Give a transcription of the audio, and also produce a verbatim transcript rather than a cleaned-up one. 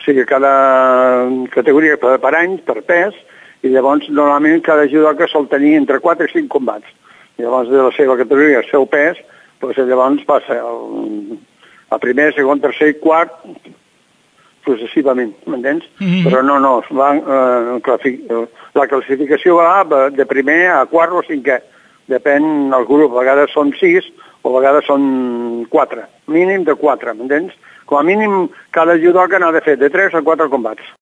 O sigui, cada categoria per, per anys, per pes, i llavors normalment cada judoka sol tenir entre quatre i cinc combats. I llavors de la seva categoria, el seu pes, doncs llavors passa el, el primer, segon, tercer i quart, successivament, m'entens? Mm-hmm. Però no, no, va, eh, la classificació va de primer a quart o cinquè. Depèn del grup, a vegades són sis o a vegades són quatre, mínim de quatre, m'entens? Com a mínim, cada judoka n'ha de fer de tres a quatre combats.